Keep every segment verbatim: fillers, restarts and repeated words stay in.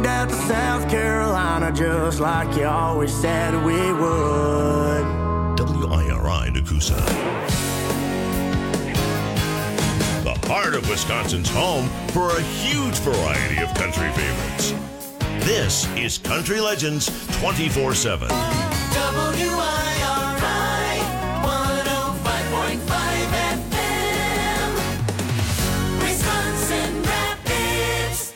out to South Carolina just like you always said we would. W I R I Nakusa. The heart of Wisconsin's home for a huge variety of country favorites. This is Country Legends twenty-four seven. W I R I one oh five point five F M, Wisconsin Rapids.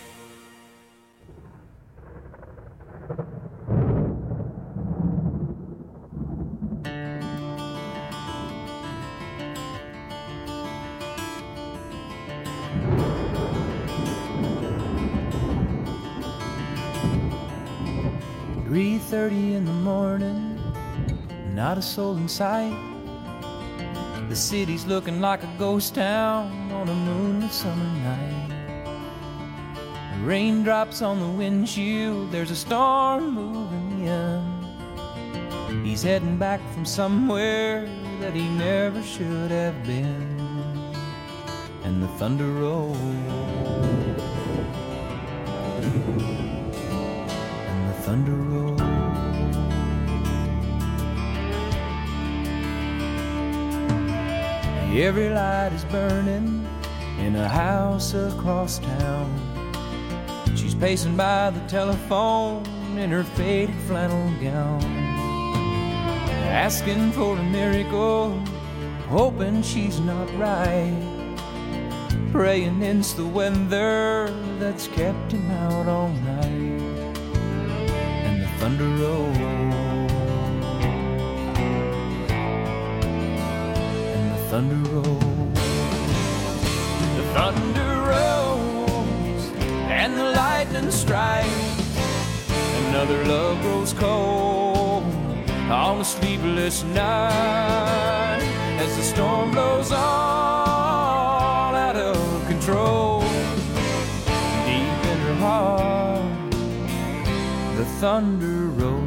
three thirty in the morning, not a soul in sight. The city's looking like a ghost town on a moonlit summer night. Raindrops on the windshield, there's a storm moving in. He's heading back from somewhere that he never should have been. And the thunder rolls, and the thunder rolls. Every light is burning in a house across town. She's pacing by the telephone in her faded flannel gown, asking for a miracle, hoping she's not right, praying it's the weather that's kept him out all night. And the thunder rolls, and the thunder rolls, the thunder rolls, and the lightning strikes. Another love grows cold on a sleepless night as the storm blows all out of control. Deep in her heart, the thunder rolls.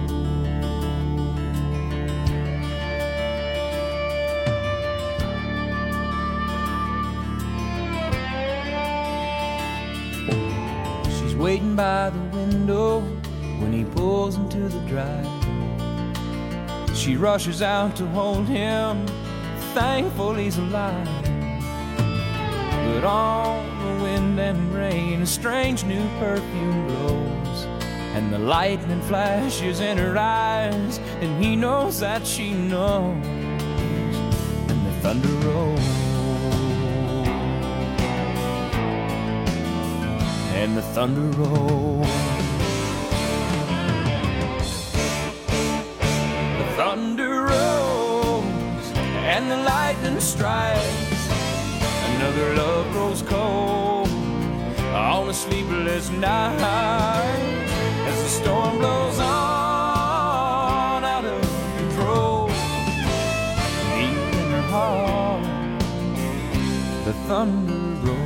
She's waiting by the window when he pulls into the drive. She rushes out to hold him, thankful he's alive. But on the wind and rain, a strange new perfume blows, and the lightning flashes in her eyes, and he knows that she knows. And the thunder rolls, and the thunder rolls. Thunder rolls and the lightning strikes. Another love grows cold on a sleepless night as the storm blows on out of control. Deep in her heart, the thunder rolls.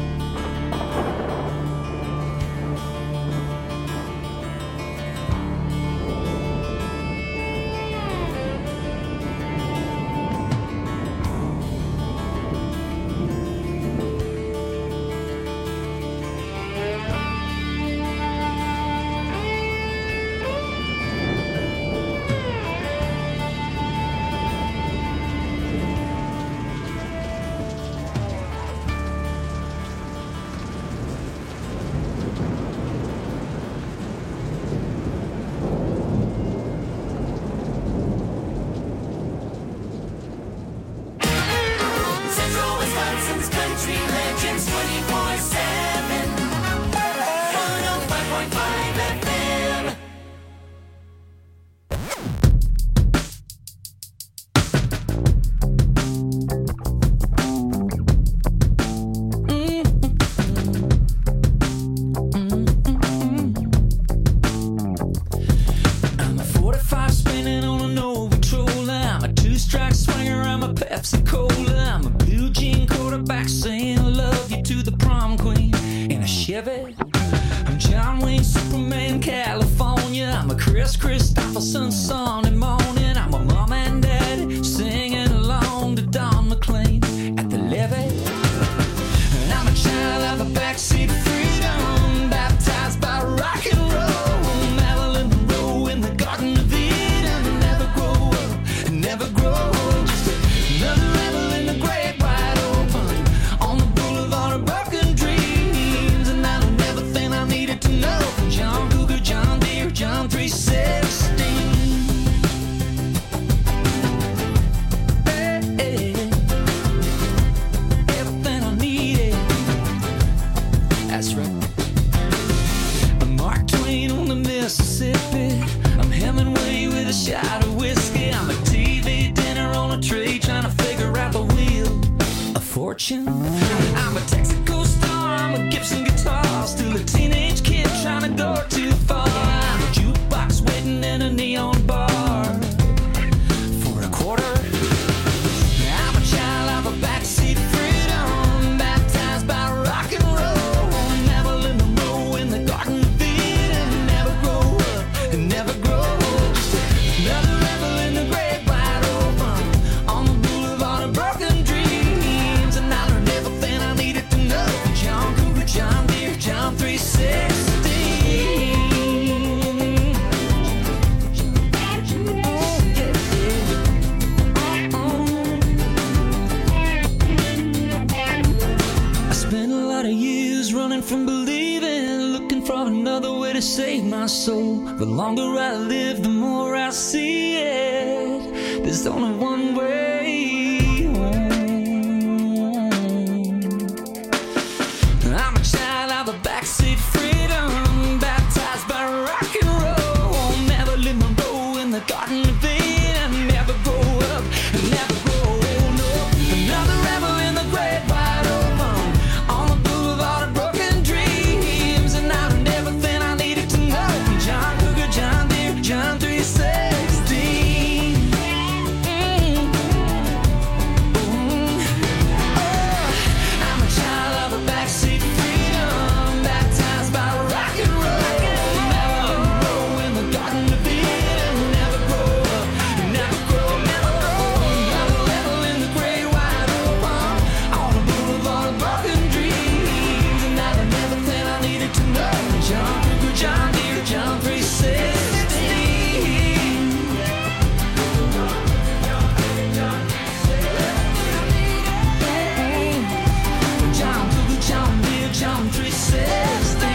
I'm John Wayne, Superman, California. I'm a Chris Christopherson, Sunday morning. I'm a mom and dad singing along to Don McLean at the levee. And I'm a child of the backseat of freedom, baptized by rock fortune. I'm a Texaco star, I'm a Gibson guitar, still a teenage kid trying to go too far. I'm a jukebox waiting in a neon bar for a quarter. I'm a child of a backseat freedom, baptized by rock and roll. Never live the row in the Garden of Eden, never grow up and never grow old. Just another rebel in the great wide open, on the boulevard of broken dreams. And I learned everything I needed to know. John Cougar, John Deere, John three sixty. I spent a lot of years running from believing, looking for another way to save my soul. The longer I live, the more I see it. There's only one way home. I'm a child of a backseat freedom, baptized by rock and roll. Never live my role in the Garden of Eden, never grow up and never grow old. No, another rebel in the great wide open, on the boulevard of broken dreams. And I learned everything I needed to know. John Cougar, John Deere, John three sixty. Mm. Mm. Oh, I'm a child of a backseat freedom, baptized by rock and roll. Never grow in the Garden of Eden, never grow up, never grow, never grow. Another level in the great wide open, on the boulevard of broken dreams. And I learned everything I needed to know. John Cougar, John Deere, John three sixty. John Cougar, John Deere, John three sixty.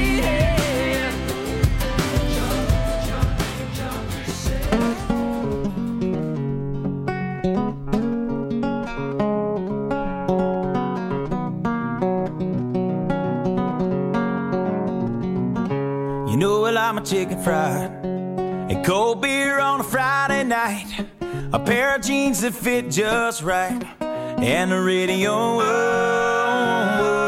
You know, well, I'm a chicken fried and cold beer on a Friday night, a pair of jeans that fit just right, and the radio. Oh, oh, oh.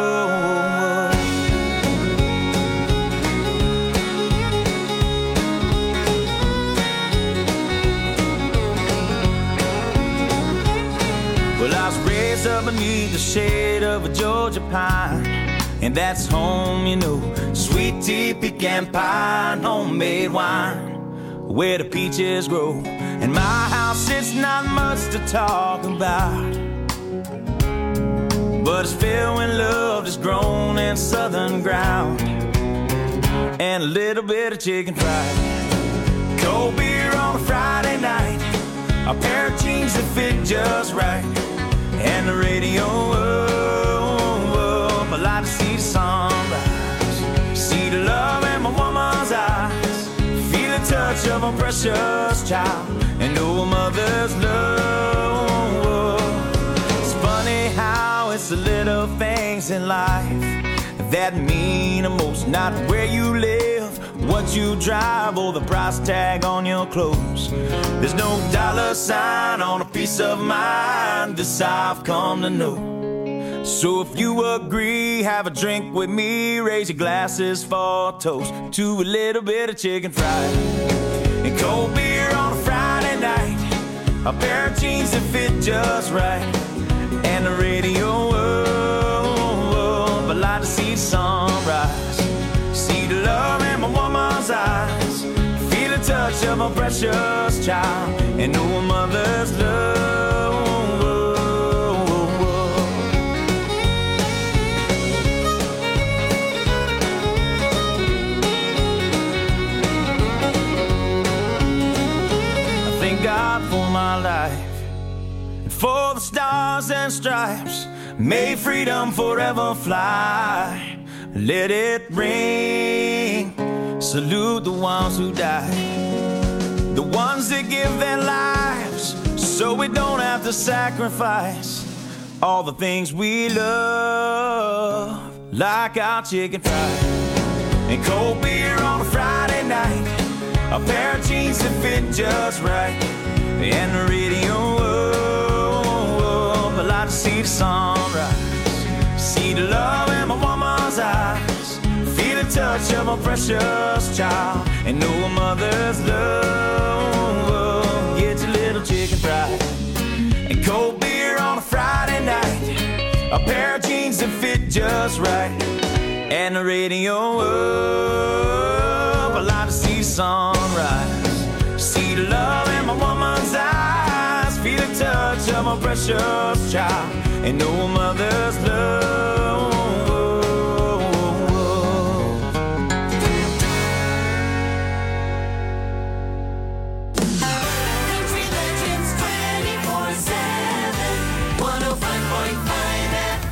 Well, I was raised up beneath the shade of a Georgia pine, and that's home, you know. Sweet tea, pecan pie, and homemade wine, where the peaches grow. And my house, it's not much to talk about, but it's filled with love that's grown in southern ground, and a little bit of chicken fried. Cold beer on a Friday night, a pair of jeans that fit just right, and the radio up. I like to see the sunrise, see the love in my woman's eyes, feel the touch of a precious child, and know a mother's love. It's funny how it's the little things in life that mean the most. Not where you live, what you drive, or the price tag on your clothes. There's no dollar sign on a peace of mind, this I've come to know. So if you agree, have a drink with me, raise your glasses for a toast to a little bit of chicken fried and cold beer on a Friday night, a pair of jeans that fit just right, and the radio up. I like to see the sunrise, see the love in my woman's eyes, feel the touch of a precious child, and know a mother's love. God for my life, and for the stars and stripes, may freedom forever fly. Let it ring, salute the ones who died, the ones that give their lives so we don't have to sacrifice all the things we love, like our chicken fried and cold beer on a Friday night, a pair of jeans that fit just right, and the radio up. like to see the sunrise, see the love in my woman's eyes, feel the touch of a precious child, and know a mother's love. Get your little chicken fried and cold beer on a Friday night, a pair of jeans that fit just right, and the radio up. I like to see the sunrise, see the love in my woman's eyes, feel the touch of a precious child, and know a mother's love. Country Legends twenty-four seven, one oh five point five F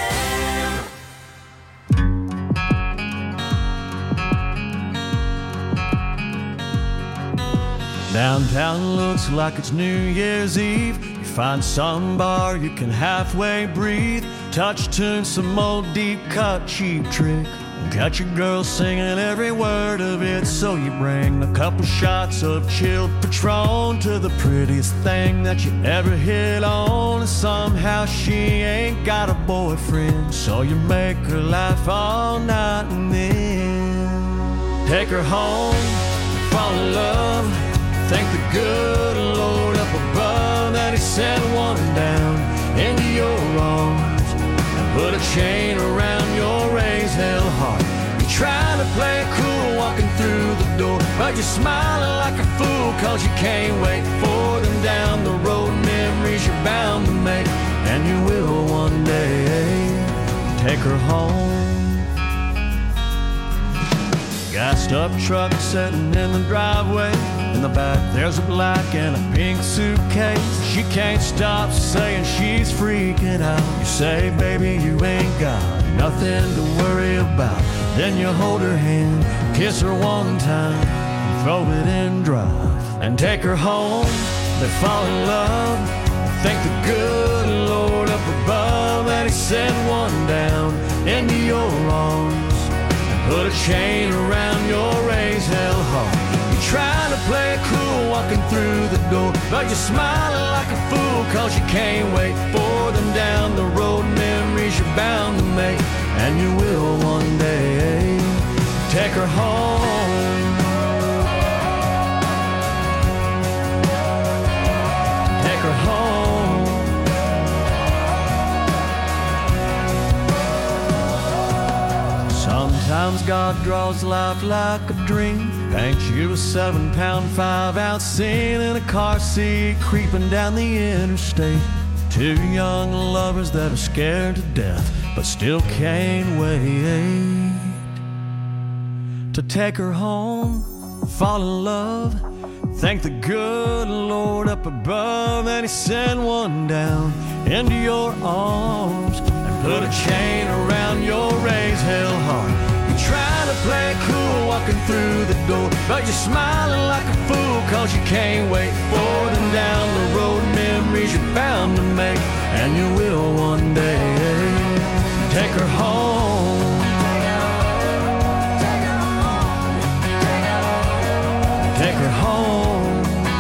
M. Downtown looks like it's New Year's Eve. You find some bar you can halfway breathe, touch tune some old deep cut Cheap Trick, got your girl singing every word of it. So you bring a couple shots of chilled Patron to the prettiest thing that you ever hit on, and somehow she ain't got a boyfriend, so you make her laugh all night, and then take her home, fall in love. Thank the good Lord up above that he sent one down into your arms and put a chain around your raised hell heart. You're trying to play it cool walking through the door, but you're smiling like a fool cause you can't wait for them down the road. Memories you're bound to make, and you will one day take her home. Gassed up truck sitting in the driveway. In the back there's a black and a pink suitcase. She can't stop saying she's freaking out. You say, baby, you ain't got nothing to worry about. Then you hold her hand, kiss her one time, throw it in drive, and take her home. They fall in love. Thank the good Lord up above that he sent one down into your arms, put a chain around your raised hell heart. You're trying to play it cool walking through the door, but you're smiling like a fool cause you can't wait for them down the road. Memories you're bound to make, and you will one day take her home. Take her home. Sometimes God draws life like a dream, paints you a seven pound, five ounce scene in a car seat, creeping down the interstate. Two young lovers that are scared to death, but still can't wait to take her home, fall in love. Thank the good Lord up above that he sent one down into your arms and put a chain around your raised hell heart. You're trying to play it cool walking through the door, but you're smiling like a fool cause you can't wait for them down the road. Memories you're bound to make, and you will one day take her home. Take her home.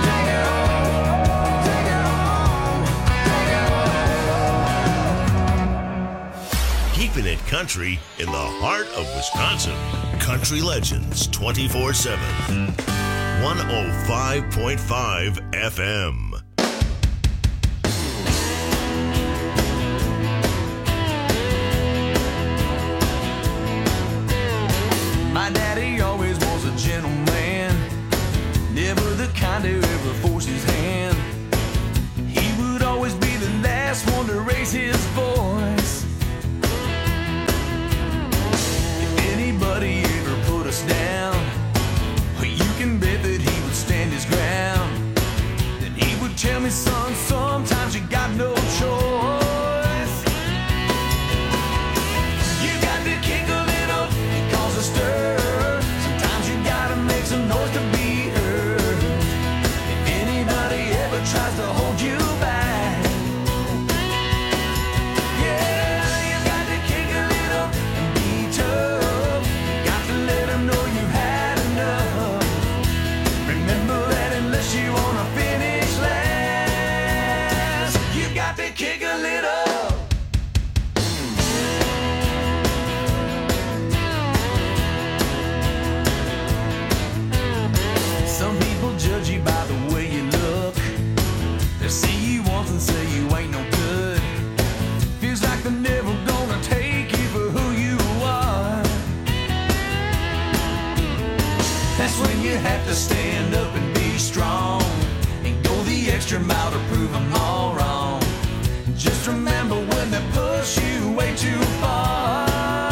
Keeping it country in the heart of Wisconsin. Country Legends twenty-four seven. one oh five point five F M. My daddy always was a gentleman, never the kind to ever force his hand. He would always be the last one to raise his voice. If anybody ever put us down, you can bet that he would stand his ground. Then he would tell me, son, sometimes you got no choice. You got to kick a little and cause a stir. Sometimes you gotta make some noise to be heard. If anybody ever tries to hold you back, That's when you have to stand up and be strong and go the extra mile to prove them all wrong. Just remember when they push you way too far,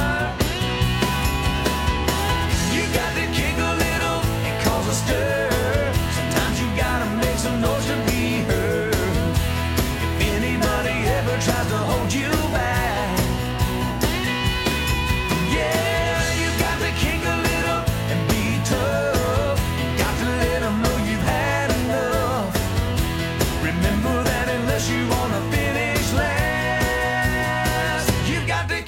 you got to kick a little and cause a stir. Sometimes you gotta make some noise to be heard. If anybody ever tries to hold you back, yeah, you got to kick a little and be tough. You got to let them know you've had enough. Remember that unless you wanna finish last, you got to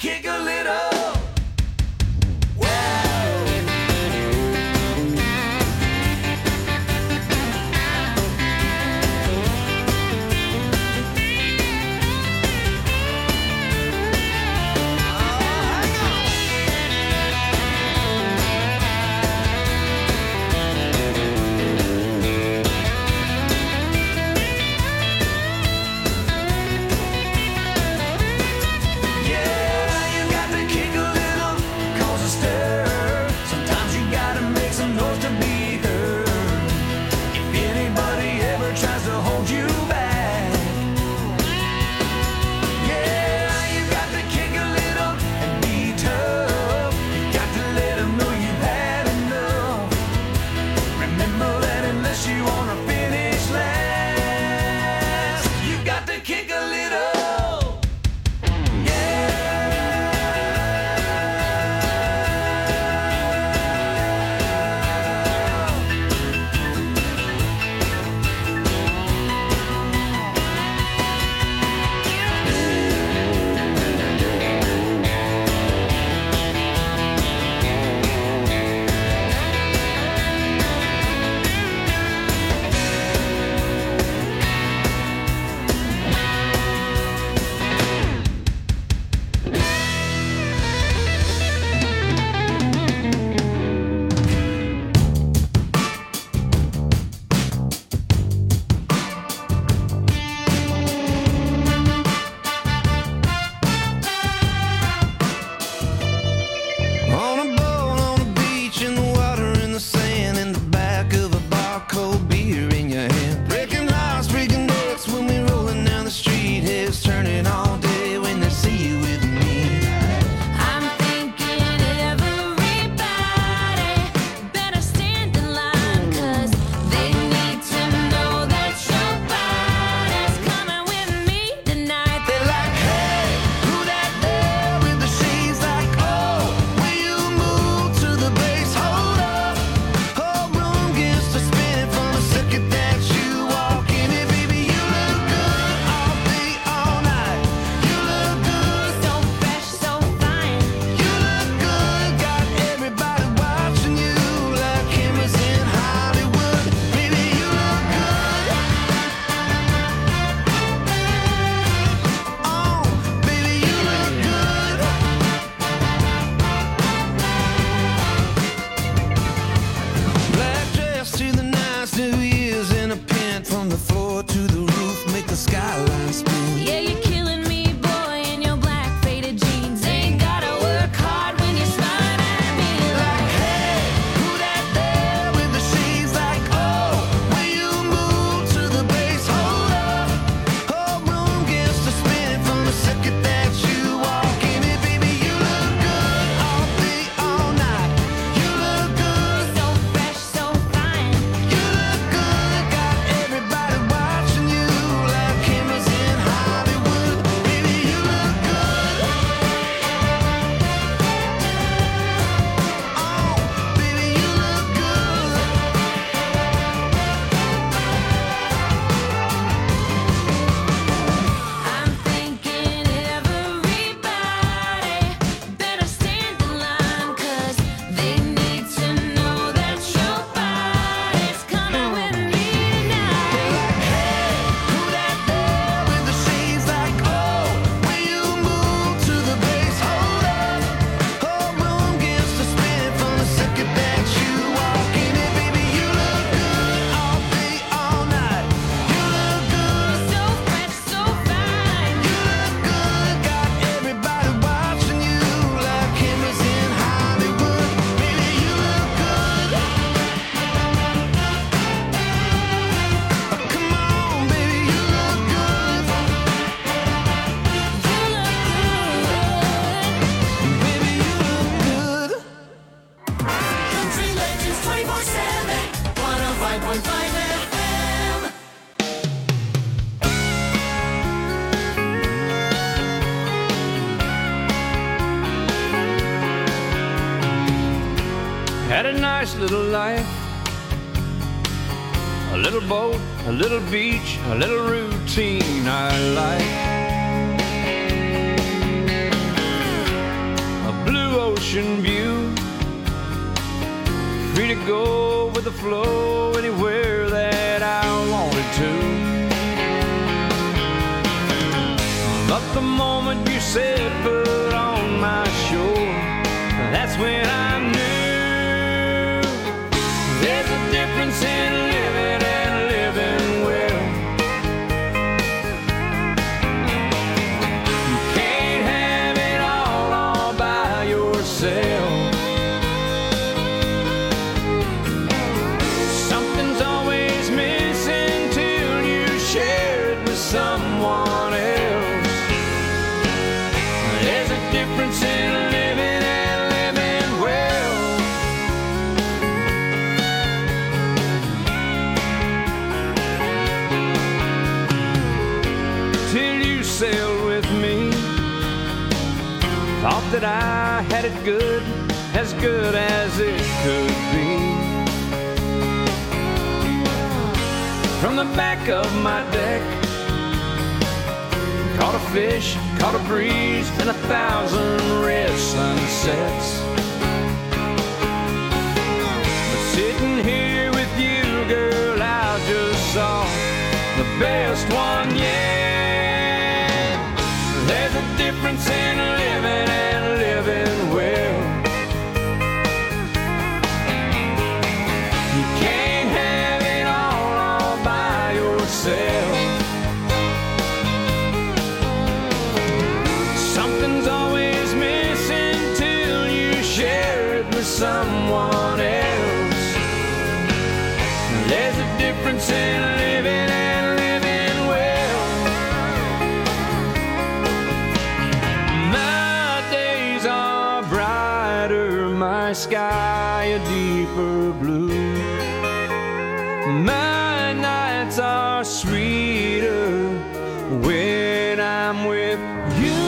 point five F M. Had a nice little life, a little boat, a little beach, a little routine I like. A blue ocean view, free to go with the flow anywhere that I wanted to. But the moment you said foot on my shore, that's when I knew there's a difference in living and living well. You can't have it all all by yourself. Something's always missing till you share it with someone else. There's a difference in living and living well. Till you sailed with me, thought that I had it good, as good as it could be. From the back of my deck, caught a fish, caught a breeze, and a thousand red sunsets. But sitting here with you, girl, I just saw the best one yet. There's a difference in living and living well. You can't have it all all by yourself. Something's always missing till you share it with someone else. There's a difference in living and living well. My days are brighter, my sky a deeper blue. My nights are sweeter when I'm with you.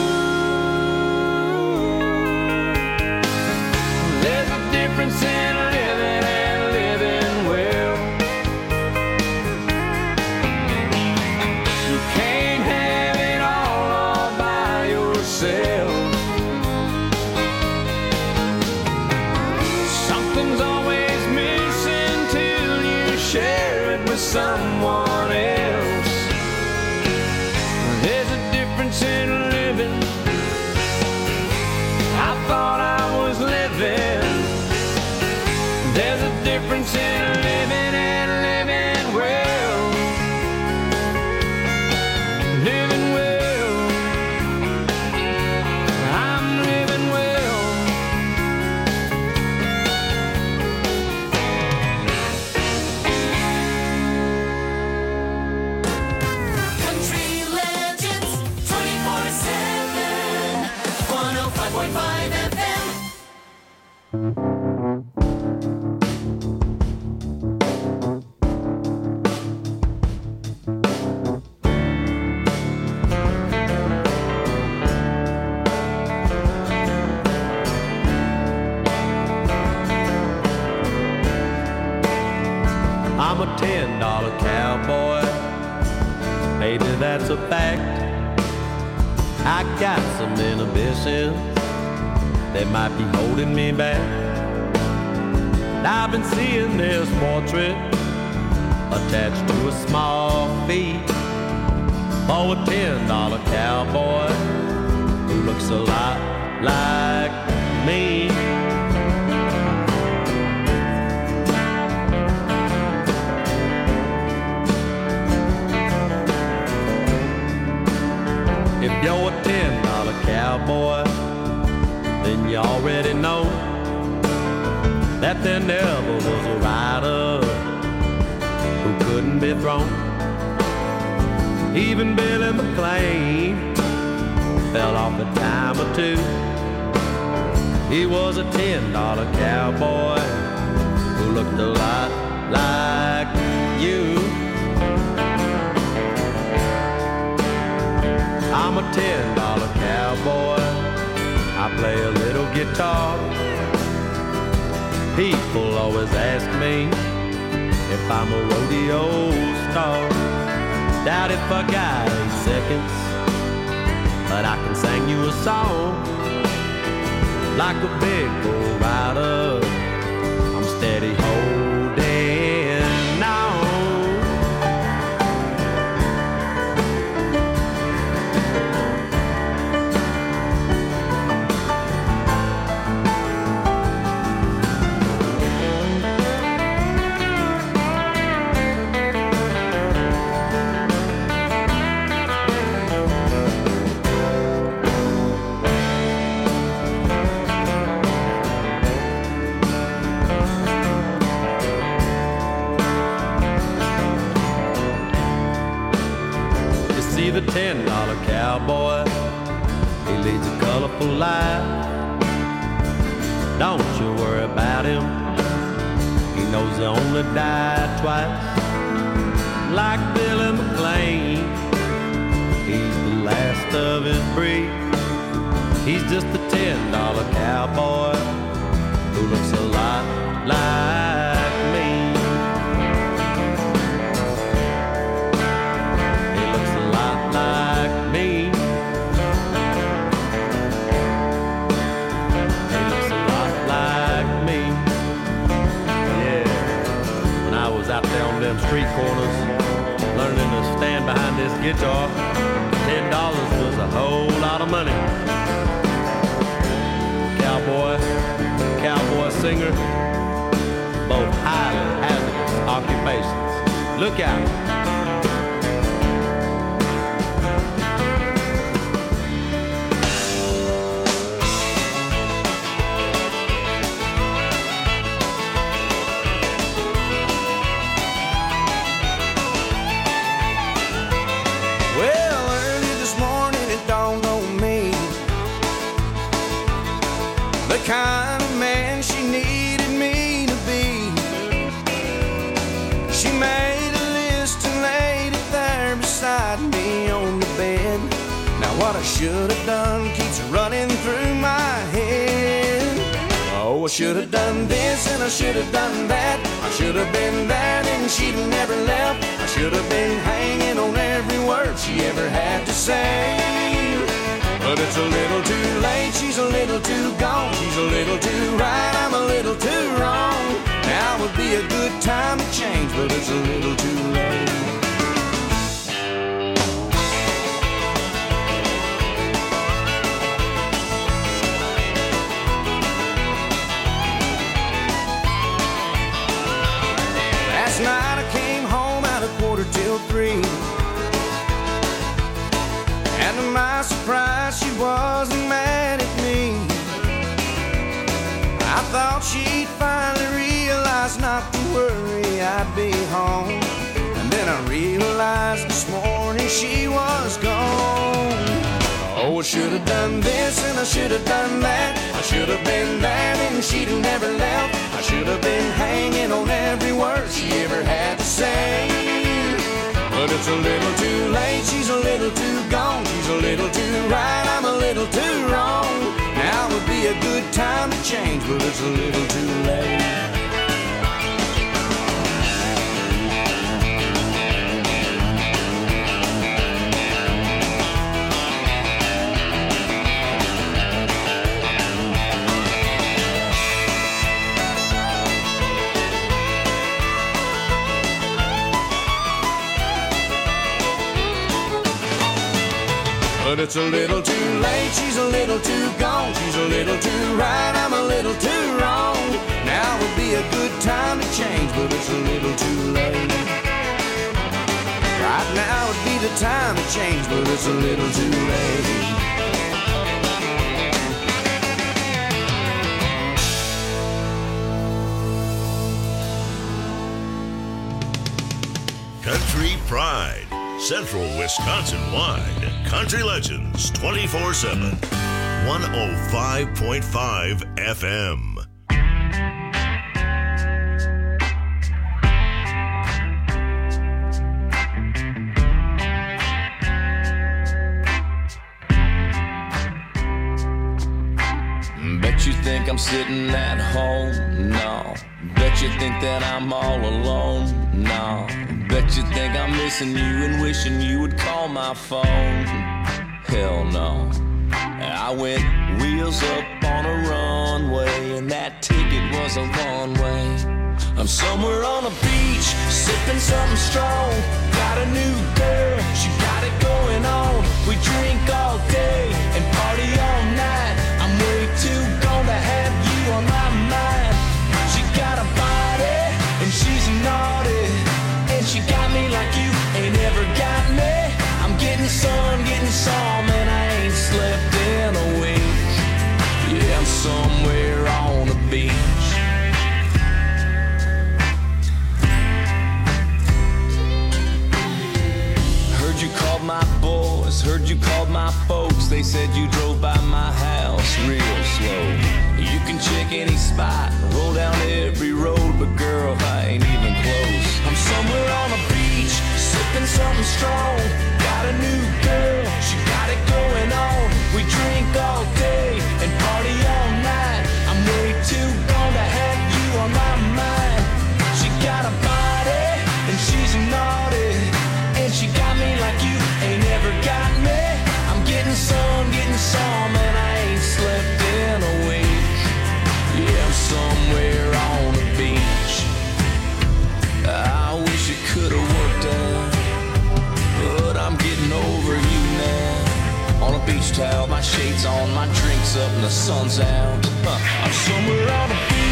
There's a difference in living and living well. You can't have it all all by yourself. Something's always missing till you share it with someone else. There's a difference in living. I thought I was living. There's a difference in living and living well. Living well. I'm living well. Country Legends twenty-four seven. one oh five point five F M. I'm a ten dollar cowboy, maybe that's a fact. I got some inhibitions that might be holding me back. I've been seeing this portrait attached to a small fee for a ten dollar cowboy who looks a lot like me. If you're a ten dollar cowboy, then you already know that there never was a rider who couldn't be thrown. Even Billy McLean fell off a time or two. He was a ten dollar cowboy who looked a lot like ten dollar cowboy. I play a little guitar. People always ask me if I'm a rodeo star. Doubt if I got eight seconds, but I can sing you a song. Like a big bull rider, I'm steady holding on. The ten dollar cowboy, he leads a colorful life. Don't you worry about him, he knows he only died twice. Like Billy McLean, he's the last of his breed. He's just a ten dollar cowboy who looks a lot like me. Out there on them street corners, learning to stand behind this guitar. Ten dollars was a whole lot of money. Cowboy, cowboy singer, both highly hazardous occupations. Look out. Kind of man she needed me to be. She made a list and laid it there beside me on the bed. Now what I should have done keeps running through my head. Oh, I should have done this and I should have done that. I should have been there and she'd have never left. I should have been hanging on every word she ever had to say. But it's a little too late, she's a little too gone. She's a little too right, I'm a little too wrong. Now would be a good time to change, but it's a little too late. Last night I came home at a quarter till three. And to my surprise, she wasn't mad at me. I thought she'd finally realize not to worry, I'd be home. And then I realized this morning she was gone. Oh, I should have done this and I should have done that. I should have been there and she'd have never left. I should have been hanging on every word she ever had to say. But it's a little too late, she's a little too gone. She's a little too right, I'm a little too wrong. Now would be a good time to change, but it's a little too late. But it's a little too late, she's a little too gone. She's a little too right, I'm a little too wrong. Now would be a good time to change, but it's a little too late. Right now would be the time to change, but it's a little too late. Country Pride, Central Wisconsin-wide. Country Legends twenty-four seven. one oh five point five F M. I'm sitting at home, no. Bet you think that I'm all alone, no. Bet you think I'm missing you and wishing you would call my phone. Hell no. I went wheels up on a runway, and that ticket was a one way. I'm somewhere on a beach, sipping something strong. Got a new girl, she got it going on. We drink all day and party all night. I'm way too gone to have you on my mind. She got a body and she's naughty, and she got me like you ain't ever got me. I'm getting sun, getting some, and I ain't slept in a week. Yeah, I'm somewhere on the beach. Heard you called my boys, heard you called my folks. They said you drove by my house real slow. You can check any spot, roll down every road, but girl, I ain't even close. I'm somewhere on a beach, sipping something strong. Got a new girl, she got it going on. We drink all day and party all night. I'm way too gone to have you on my mind. She got a body and she's naughty, and she got me like you ain't ever got me. I'm getting some, getting some, and I ain't slept in a week. Yeah, I'm somewhere on the beach. I wish it could've worked out, but I'm getting over you now. On a beach towel, my shades on, my drinks up, and the sun's out. Huh. I'm somewhere on the beach.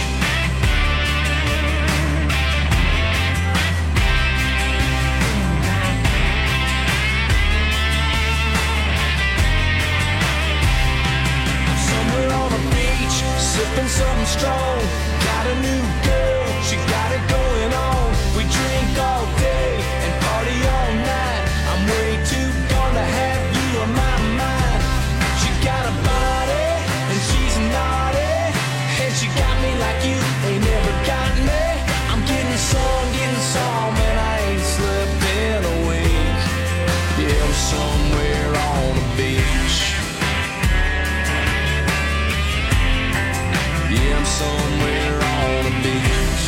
Sipping something strong, got a new girl, she got it going on. We drink all day and party all night. I'm way too gone to have you on my mind. She got a body and she's naughty, and she got me like you ain't never got me. I'm getting some, getting some, and I ain't slept in a week. Yeah, I'm somewhere on the beach. Yeah, I'm somewhere on the beach.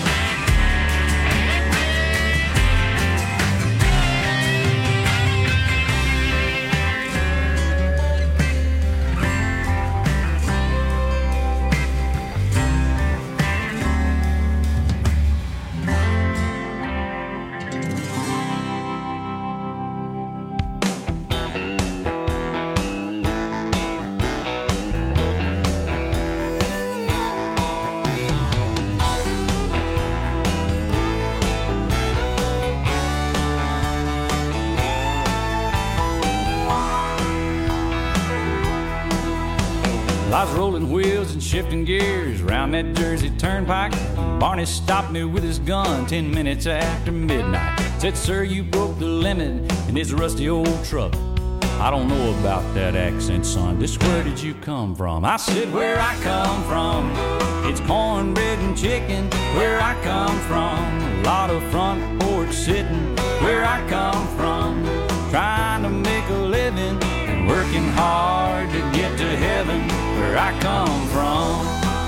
I was rolling wheels and shifting gears around that Jersey Turnpike. Barney stopped me with his gun ten minutes after midnight. Said, sir, you broke the limit in this rusty old truck. I don't know about that accent, son. Just where did you come from? I said, where I come from, it's cornbread and chicken. Where I come from, a lot of front porch sitting. Where I come from, trying to make a living and working hard to get to heaven. Where I come from,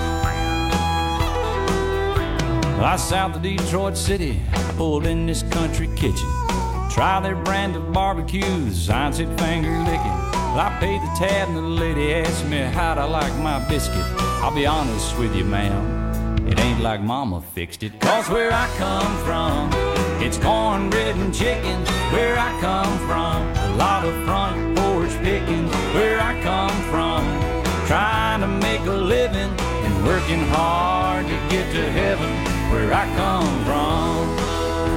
I south of Detroit City, I pulled in this country kitchen. Try their brand of barbecue, the sign said finger licking. Well, I paid the tab and the lady asked me how'd I like my biscuit. I'll be honest with you, ma'am, it ain't like mama fixed it. Cause where I come from, it's cornbread and chicken. Where I come from, a lot of front porch picking. Where I come from, trying to make a living and working hard to get to heaven. Where I come from.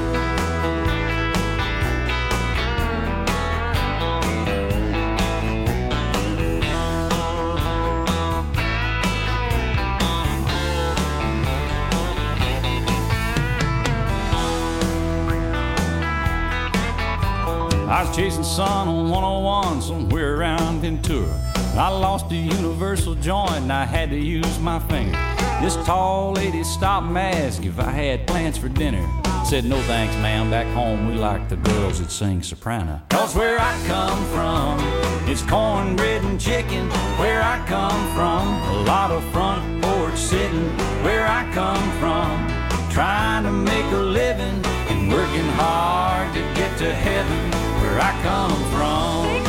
I was chasing sun on one oh one somewhere around Ventura. I lost a universal joint and I had to use my finger. This tall lady stopped and asked if I had plans for dinner. Said, no thanks, ma'am. Back home we like the girls that sing soprano. Cause where I come from, it's cornbread and chicken. Where I come from, a lot of front porch sitting. Where I come from, trying to make a living and working hard to get to heaven. Where I come from.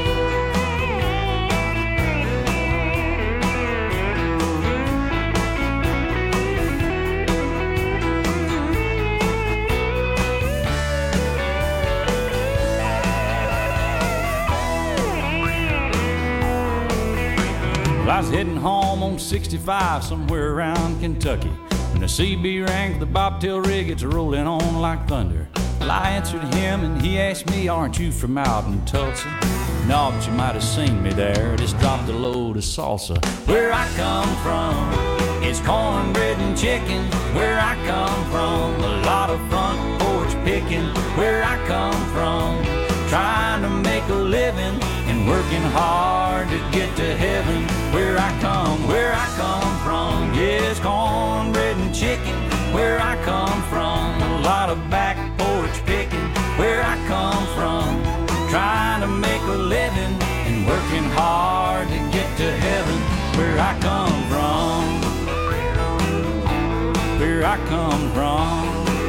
I was heading home on sixty-five somewhere around Kentucky when the C B rang for the bobtail rig. It's rolling on like thunder. Well, I answered him and he asked me, aren't you from out in Tulsa? No, but you might have seen me there. Just dropped a load of salsa. Where I come from, it's cornbread and chicken. Where I come from, a lot of front porch picking. Where I come from, trying to make a living and working hard to get to heaven. Where I come, where I come from, yes, cornbread and chicken. Where I come from, a lot of back porch picking. Where I come from, trying to make a living and working hard to get to heaven. Where I come from, where I come from,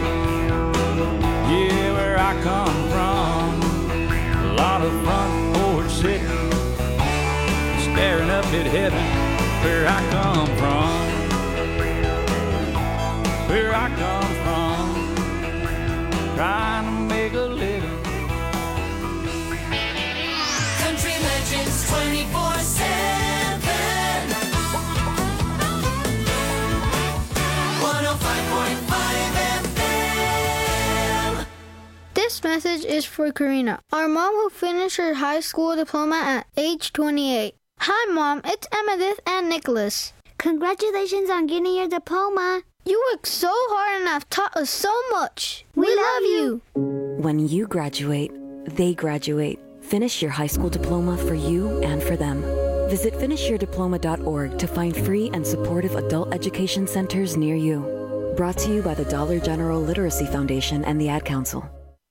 yeah, where I come from, a lot of front porch sitting, staring up at heaven. Where I come from, where I come from, trying to make a living. Country Legends twenty-four seven. one oh five point five F M. This message is for Karina, our mom who finished her high school diploma at age twenty-eight. Hi, Mom. It's Emmettith and Nicholas. Congratulations on getting your diploma. You worked so hard and have taught us so much. We, we love, love you. you. When you graduate, they graduate. Finish your high school diploma for you and for them. Visit finish your diploma dot org to find free and supportive adult education centers near you. Brought to you by the Dollar General Literacy Foundation and the Ad Council.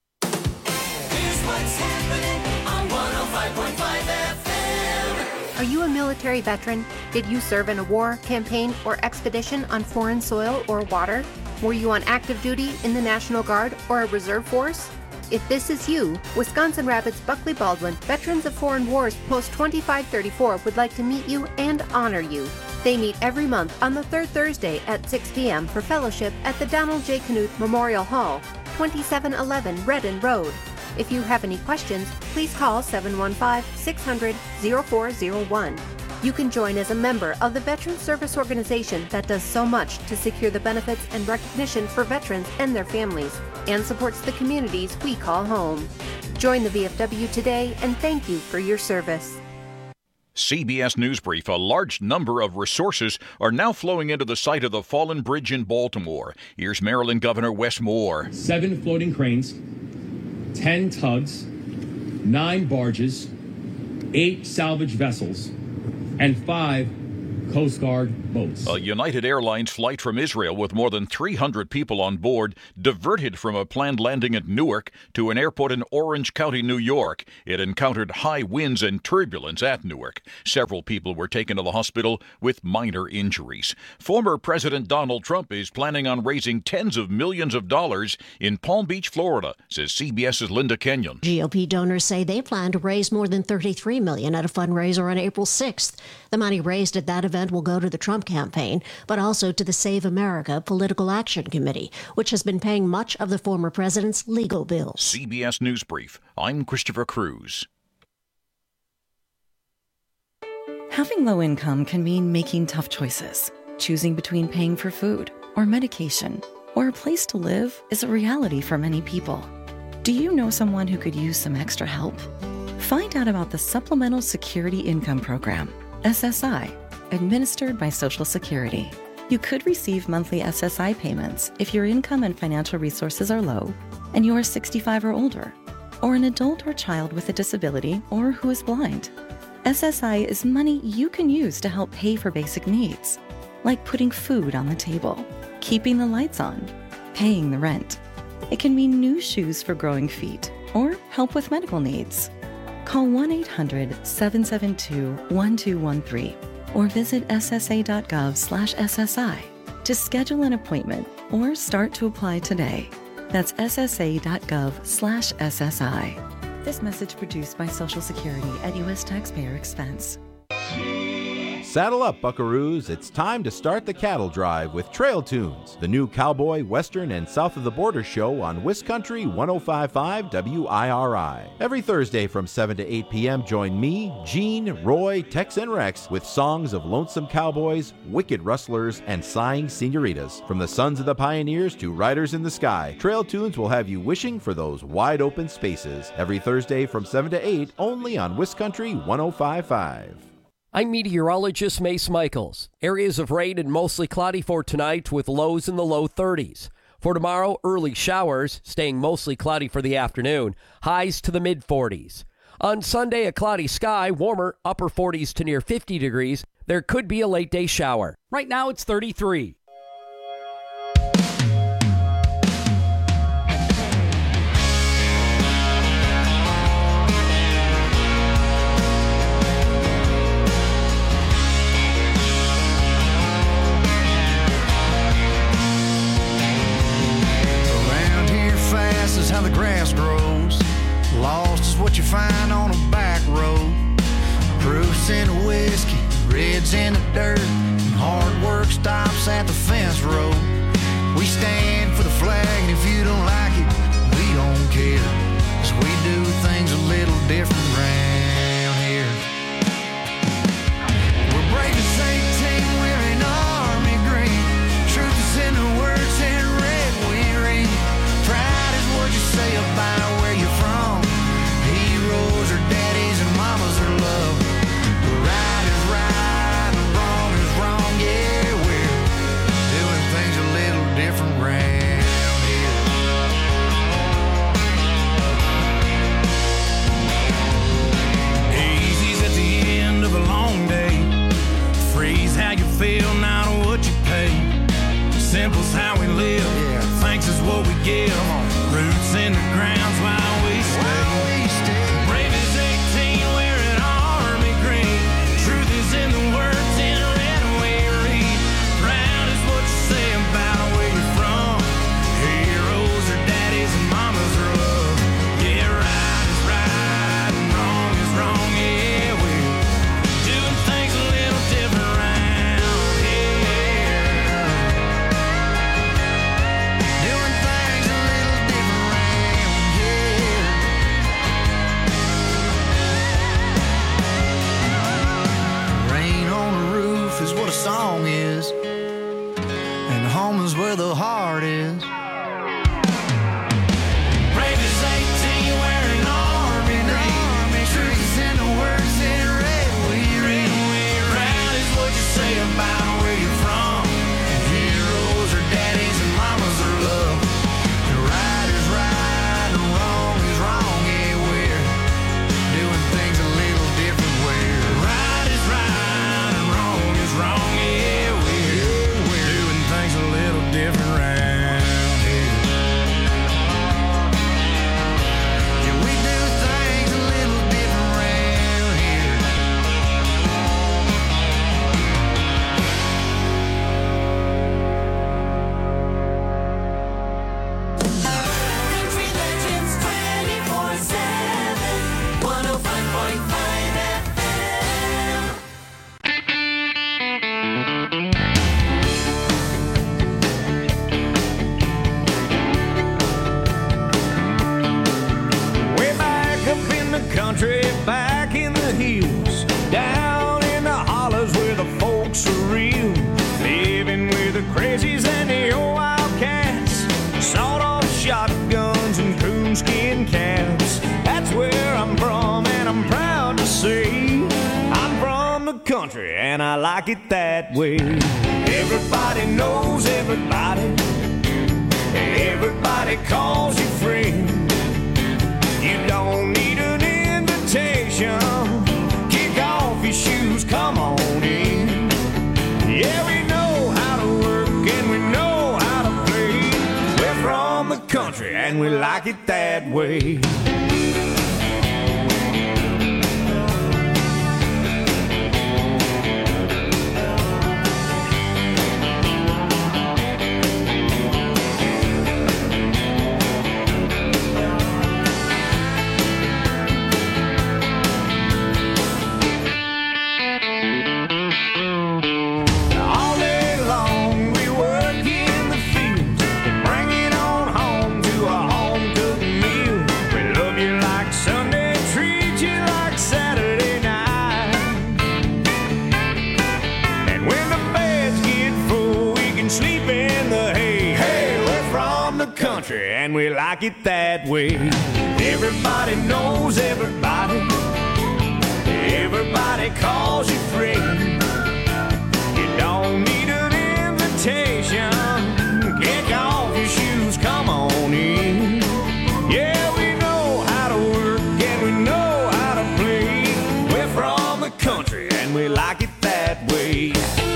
Here's what's happening on one oh five point five F M. Are you a military veteran? Did you serve in a war, campaign, or expedition on foreign soil or water? Were you on active duty in the National Guard or a reserve force? If this is you, Wisconsin Rapids Buckley Baldwin Veterans of Foreign Wars Post twenty-five thirty-four would like to meet you and honor you. They meet every month on the third Thursday at six p.m. for fellowship at the Donald J. Knuth Memorial Hall, twenty-seven eleven Redden Road. If you have any questions, please call seven one five, six hundred, oh four oh one. You can join as a member of the Veterans Service Organization that does so much to secure the benefits and recognition for veterans and their families, and supports the communities we call home. Join the V F W today, and thank you for your service. C B S News Brief. A large number of resources are now flowing into the site of the fallen bridge in Baltimore. Here's Maryland Governor Wes Moore. Seven floating cranes, ten tugs, nine barges, eight salvage vessels, and five Coast Guard boats. A United Airlines flight from Israel with more than three hundred people on board diverted from a planned landing at Newark to an airport in Orange County, New York. It encountered high winds and turbulence at Newark. Several people were taken to the hospital with minor injuries. Former President Donald Trump is planning on raising tens of millions of dollars in Palm Beach, Florida, says CBS's Linda Kenyon. G O P donors say they plan to raise more than thirty-three million dollars at a fundraiser on April sixth. The money raised at that event will go to the Trump campaign, but also to the Save America Political Action Committee, which has been paying much of the former president's legal bills. C B S News Brief. I'm Christopher Cruz. Having low income can mean making tough choices. Choosing between paying for food or medication or a place to live is a reality for many people. Do you know someone who could use some extra help? Find out about the Supplemental Security Income Program, S S I, administered by Social Security. You could receive monthly S S I payments if your income and financial resources are low and you are sixty-five or older, or an adult or child with a disability or who is blind. S S I is money you can use to help pay for basic needs. like putting food on the table, keeping the lights on, paying the rent. It can mean new shoes for growing feet or help with medical needs. Call one eight hundred seven seven two one two one three or visit S S A dot gov slash S S I to schedule an appointment or start to apply today. That's S S A dot gov slash S S I. This message produced by Social Security at U S taxpayer expense. Saddle up, buckaroos. It's time to start the cattle drive with Trail Tunes, the new cowboy, western, and south of the border show on Wiscountry one oh five point five W I R I. Every Thursday from seven to eight p.m., join me, Gene, Roy, Tex, and Rex with songs of lonesome cowboys, wicked rustlers, and sighing senoritas. From the sons of the pioneers to riders in the sky, Trail Tunes will have you wishing for those wide open spaces. Every Thursday from seven to eight, only on Wiscountry one oh five point five. I'm meteorologist Mace Michaels. Areas of rain and mostly cloudy for tonight with lows in the low thirties. For tomorrow, early showers, staying mostly cloudy for the afternoon. Highs to the mid forties. On Sunday, a cloudy sky, warmer, upper forties to near fifty degrees. There could be a late day shower. Right now, it's thirty-three. Is how the grass grows. Lost is what you find on a back road. Proofs in the whiskey, reds in the dirt, and hard work stops at the fence road. We stand for the flag, and if you don't like it, we don't care, 'cause we do things a little different round here. We're brave as eighteen, wearing army green. Truth is in the words in red we read. Pride is what you say about where you're from. Heroes are daddies and mamas are love. Right is right and wrong is wrong. Yeah, we're doing things a little different round here. Easy's at the end of a long day. Freeze how you feel, not what you pay. Simple's how we live. Yeah. Thanks is what we give. Roots in the ground's why we stay. We stay. Brave as eighteen, wearing army green. Truth is in the words in red we read. Proud is what you say about where you're from. Heroes are daddies and mamas are love. Yeah, right is right and wrong is wrong. Yeah, we're doing things a little different round here. Doing things a little different round here. Rain on the roof is what a song is, and home is where the heart is. Brave as eighteen, wearing army green. Truth is in the words in red we read. Proud is what you say about where you're from. Heroes are daddies and mamas are love. The right is right and wrong is wrong. Yeah, we're doing things a little different. Where right is right and wrong is wrong. Yeah, we're, we're doing things a little different round here. Yeah, we do things a little different round here. Country Legends twenty-four seven, one oh five point five F M. Way back up in the country, back in the hills, down in the hollers where the folks are real, living with the crazies and the old wildcats, sawed-off shotguns and coonskin caps. That's where I'm from, and I'm proud to say I'm from the country, and I like it that way. Everybody knows everybody, everybody calls you friend. You don't need an invitation. Kick off your shoes, come on in. Yeah, we know country, and we like it that way. And we like it that way. Everybody knows everybody. Everybody calls you friend. You don't need an invitation. Kick off your shoes, come on in. Yeah, we know how to work and we know how to play. We're from the country and we like it that way.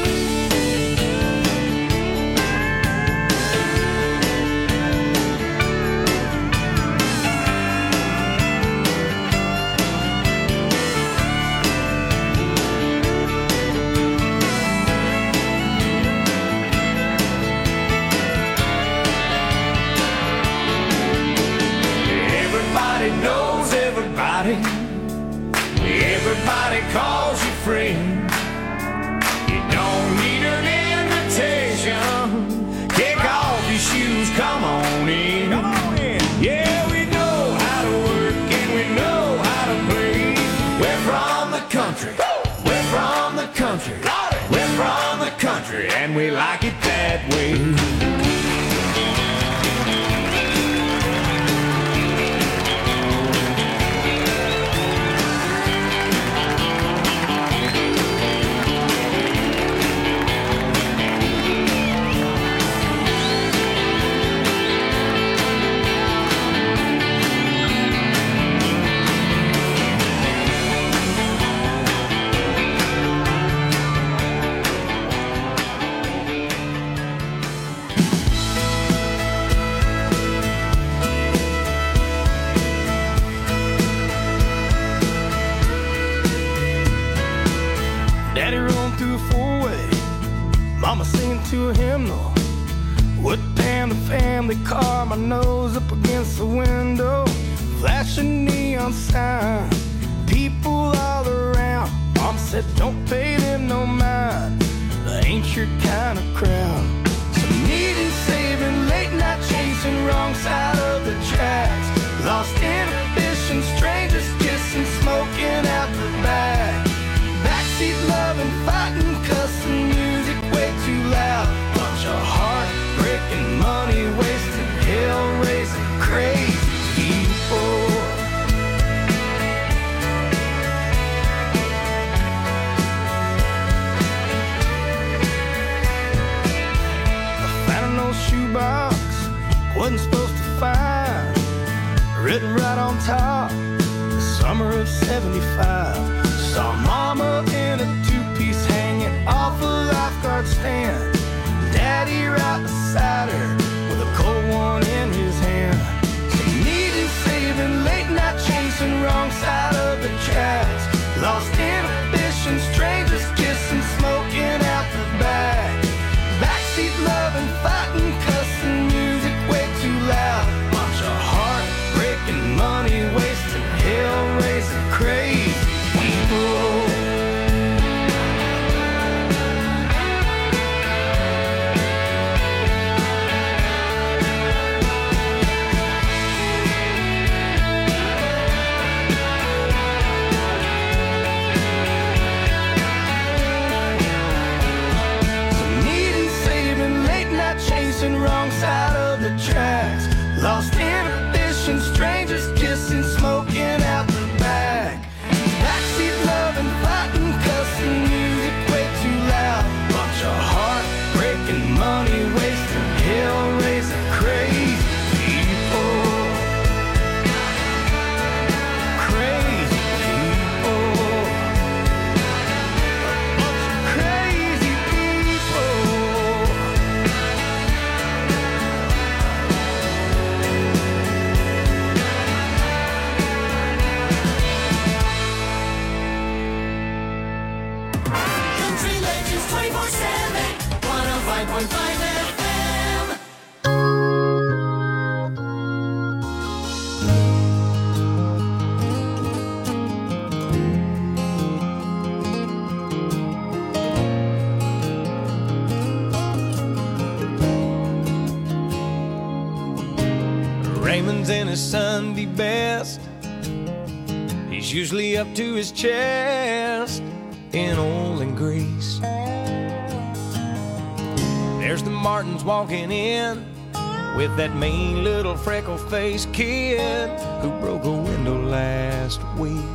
Knows everybody. Everybody calls you friend. You don't need an invitation. Kick off your shoes, come on in. Come on in. Yeah, we know how to work and we know how to play. We're from the country. We're from the country. We're from the country and we like it that way. Mama singing to a hymnal. Wood pan, the family car, my nose up against the window. Flashing neon sign, people all around. Mom said don't pay them no mind, they ain't your kind of crowd. Some needing saving, late night chasing, wrong side of the tracks. Lost inhibition, strangers kissing, smoking out the back. Backseat loving, fighting, cussing, music way too loud. Bunch of heartbreaking, money wasting, hell raising, crazy people. I found an old shoebox, wasn't supposed to find. Written right on top, the summer of seventy-five. Saw mama in a two-piece hanging off a lifeguard stand. Daddy right beside her with a cold one in his hand. Some needing saving, late night chasing, wrong side of the tracks. Lost inhibition, strangers kissing, smoking out the back. Backseat loving, fighting, cussing, music way too loud. Bunch of heartbreaking, money wasting, hell raising, crazy people. Raymond's in his Sunday best. He's usually up to his chest in oil and grease. There's the Martins walking in with that mean little freckle-faced kid who broke a window last week.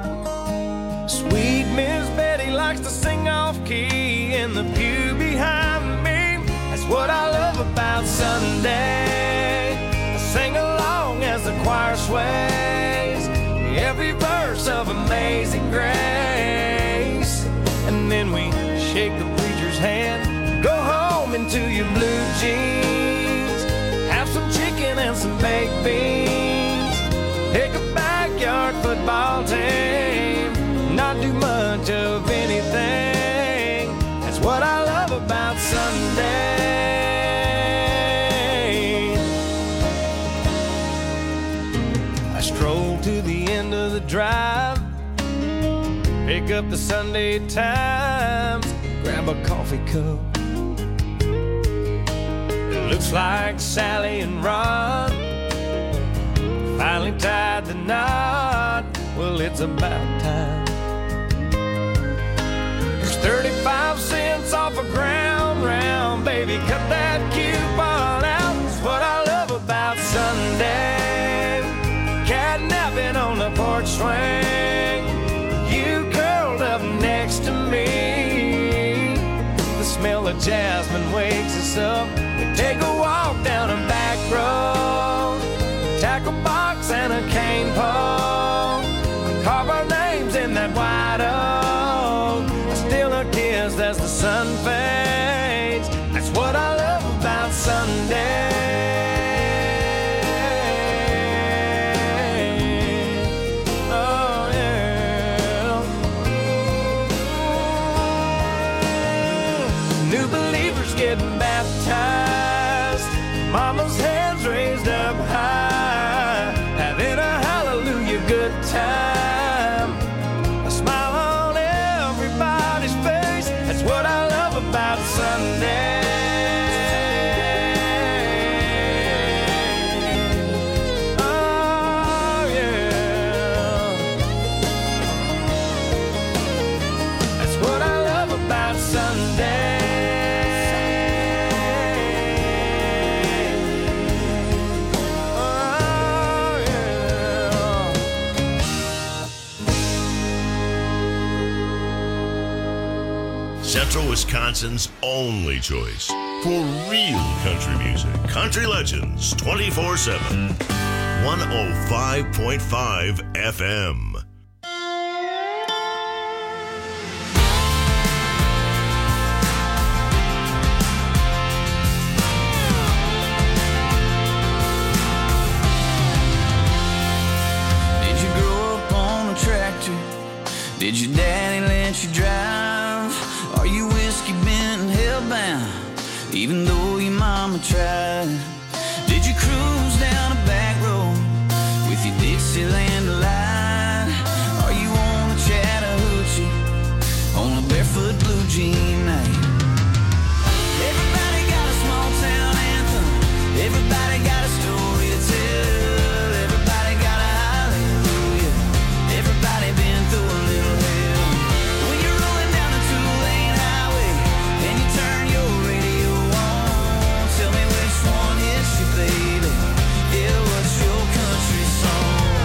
Sweet Miss Betty likes to sing off-key in the pew behind me. That's what I love about Sunday. I sing along as the choir sways every verse of Amazing Grace. And then we shake the preacher's hand, go home into your blue jeans, have some chicken and some baked beans, pick a backyard football team, not do much of anything. That's what I love about Sunday. I stroll to the end of the drive, pick up the Sunday Times, grab a coffee cup. It looks like Sally and Ron finally tied the knot. Well, it's about time. There's thirty-five cents off a ground round, baby, cut that coupon out. That's what I love about Sunday. Catnapping on the porch swing, you curled up next to me. The smell of jasmine wakes us up. We take a walk down a back road, tackle box and a cane pole, carve our names in that white oak. I steal a kiss as the sun fades. That's what I love about Sunday. Getting baptized, mama's hands raised up high, having a hallelujah good time, a smile on everybody's face. That's what I love about Sunday. Oh yeah, that's what I love about Sunday. Central Wisconsin's only choice for real country music. Country Legends twenty-four seven. one oh five point five F M. Did you grow up on a tractor? Did your daddy let you drive? Are you whiskey bent and hellbound, even though your mama tried? Did you cruise down a back road with your Dixieland delight? Are you on a Chattahoochee on a barefoot blue jean night? Everybody got a small town anthem, everybody got a story to tell, everybody got a hallelujah, everybody been through a little hell. When you're rolling down the two-lane highway and you turn your radio on, tell me which one hits you, baby. Yeah, what's your country song?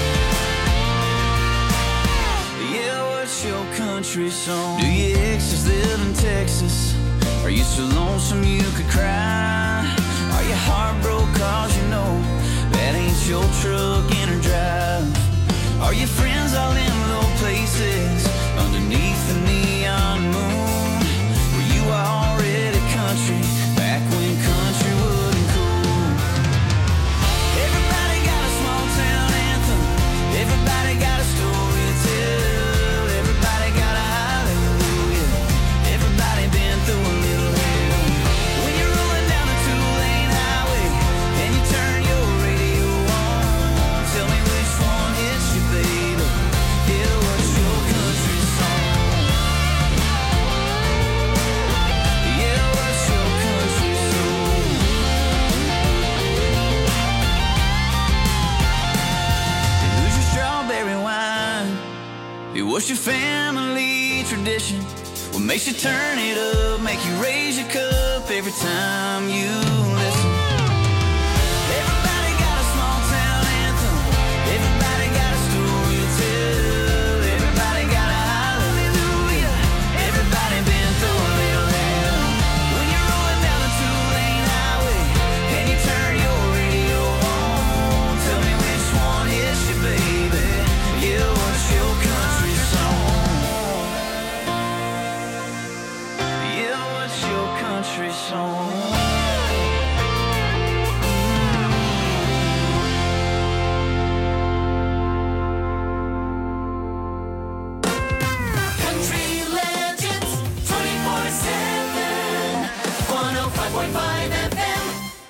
Yeah, what's your country song? Do your exes live in Texas? Are you so lonesome you could cry? Are you heartbroken cause you know that ain't your truck in her drive? Are your friends all in low places underneath the neon moon? Were you already country back when country wasn't cool? Everybody got a small town anthem, everybody got a story to tell, everybody got a hallelujah, everybody been through a little hell. When you're rolling down the two-lane highway and you turn your radio on, tell me which one hits you, baby. Yeah, what's your country your family tradition? What makes you turn it up, make you raise your cup every time you listen? Everybody got a small town anthem. Everybody got a story to tell. Everybody got a hallelujah. Everybody been through a little hell. When you're rolling down the two-lane highway and you turn your radio on, tell me which one hits you, baby. Yeah, what's your country song? Yeah, what's your country song? Country Legends twenty-four seven, one oh five point five F M.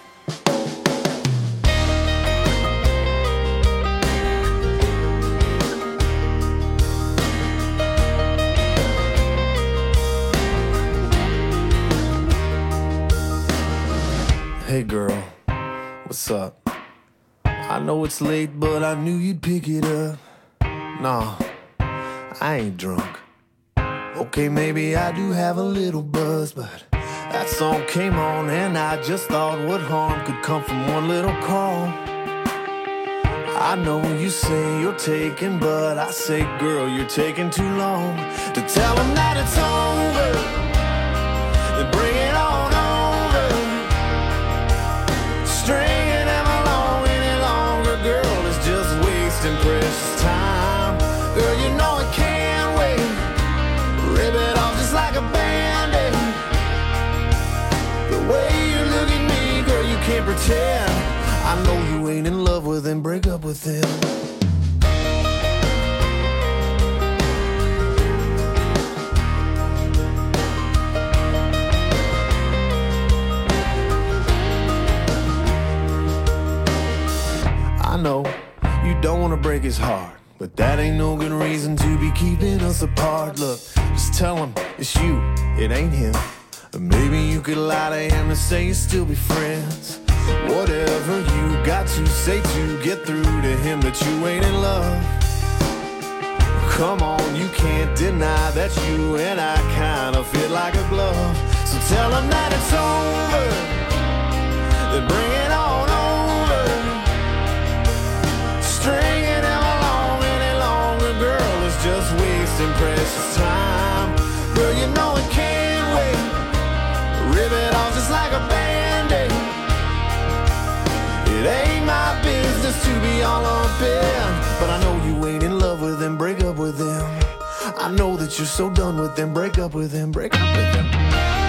Hey girl, what's up? I know it's late, but I knew you'd pick it up. Nah, I ain't drunk. Okay, maybe I do have a little buzz, but that song came on and I just thought what harm could come from one little call. I know you say you're taking, but I say, girl, you're taking too long to tell them that it's over. Then bring it on over. Stringing them along any longer, girl, is just wasting precious time. Girl, you know it can't wait. Rip it off just like a band-aid. The way you look at me, girl, you can't pretend. I know you ain't in love with him, break up with him. I know you don't want to break his heart, but that ain't no good reason to be keeping us apart. Look, just tell him it's you, it ain't him. Or maybe you could lie to him and say you still be friends. Whatever you got to say to get through to him that you ain't in love. Come on, you can't deny that you and I kind of fit like a glove. So tell him that it's over, then bring it on over. Stringing him along any longer, girl, is just wasting precious time. Girl, you know it can't wait. Rip it off just like a band-aid. It ain't my business to be all up in, but I know you ain't in love with him, break up with him. I know that you're so done with him, break up with him, break up with him.